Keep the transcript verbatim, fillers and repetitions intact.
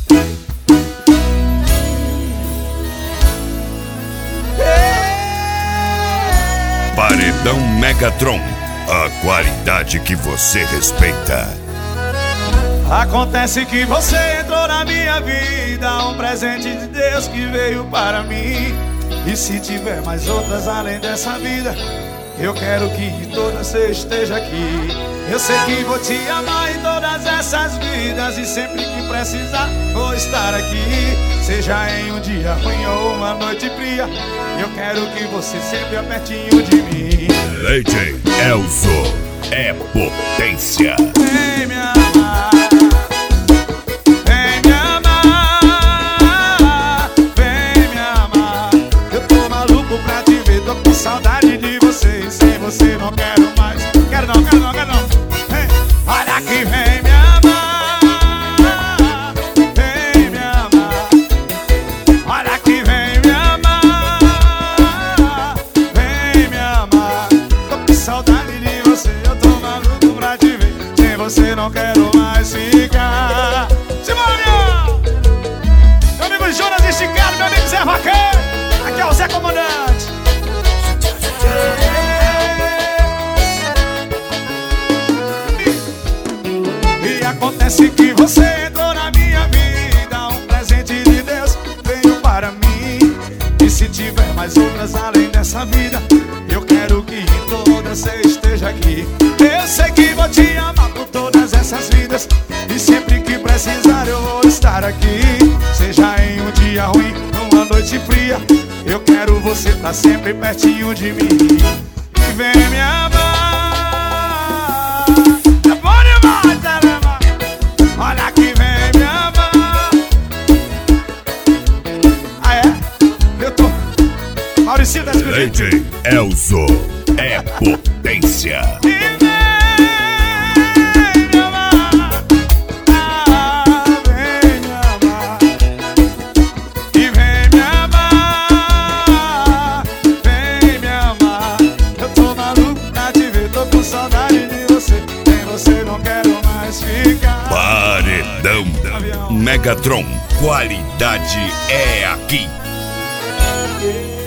Paredão Megatron, a qualidade que você respeita. Acontece que você entrou na minha vida, um presente de Deus que veio para mim. E se tiver mais outras além dessa vida, eu quero que em todas você esteja aqui. Eu sei que vou te amar em todas essas vidas, e sempre que precisar vou estar aqui. Seja em um dia ruim ou uma noite fria, eu quero que você sempre é pertinho de mim. Lady Elzo é potência. Vem me amar, vem me amar, vem me amar. Eu tô maluco pra te ver, tô com saudade de você. E sem você não quero mais. Quero não, quero não, quero não. Vem, olha que vem me amar, vem me amar. Olha que vem me amar, vem me amar. Tô com saudade de você, eu tô maluco pra te ver. Sem você não quero mais ficar. Simbora! Meu amigo Jonas Esticado, meu amigo Zé Vaqueiro. Aqui é o Zé Comandante. E acontece que você entrou na minha vida, um presente de Deus veio para mim. E se tiver mais outras além dessa vida, eu quero que em todas você esteja aqui. Eu sei que vou te amar por todas essas vidas, e sempre que precisar eu vou estar aqui. Seja em um dia ruim, numa noite fria, eu quero você tá sempre pertinho de mim. E vem me amar, é bom demais, caramba. Olha que vem me amar. Ah é? Eu tô Mauricinho das Coisas. Lady Elzo é potência. E vem me amar, ah, vem me amar. E vem me amar, vem me amar. Eu tô maluco pra te ver, tô com saudade de você. Sem você não quero mais ficar. Paredão Megatron, qualidade é aqui.